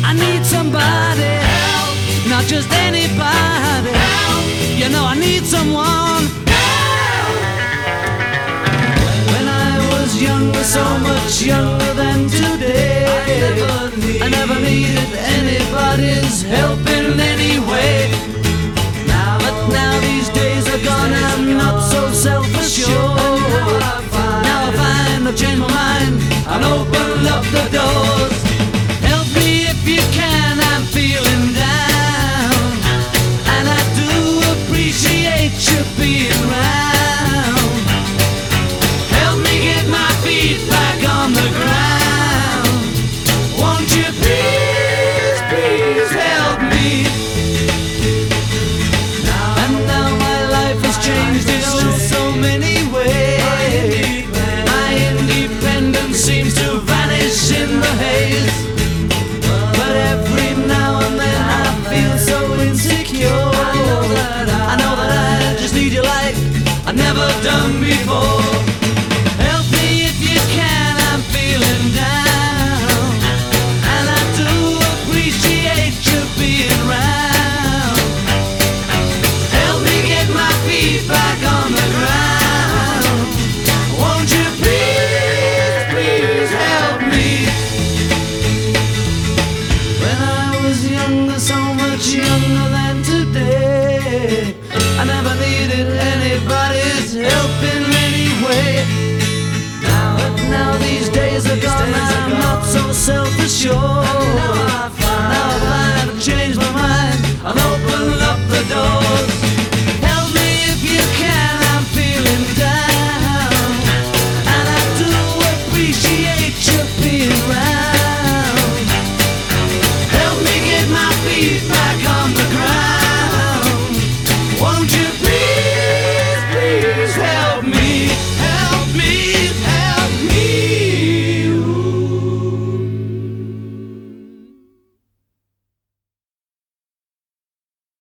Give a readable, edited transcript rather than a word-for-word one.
I need somebody help, not just anybody help. You know I need someone help. When I was younger, so much younger than today, I never needed anybody's help in any way. But now these days are gone, I'm not so self-assured. Now I find I've changed my mind and opened up the doors. Help me if you can, I'm feeling down, and I do appreciate you being around. Help me get my feet back on the ground. Won't you please, please help me? And now my life has changed in so many ways. My independence seems to vanish in the haze. But every now and then I feel so insecure. I know that I just need you like I've never done before. Help me if you can, I'm feeling down, and I do appreciate you being around. Help me get my feet back on the ground. Won't you please, please help me? When I was younger, so much younger than today, I never needed anybody's help in any way. But now these days are gone, I'm not so self-assured.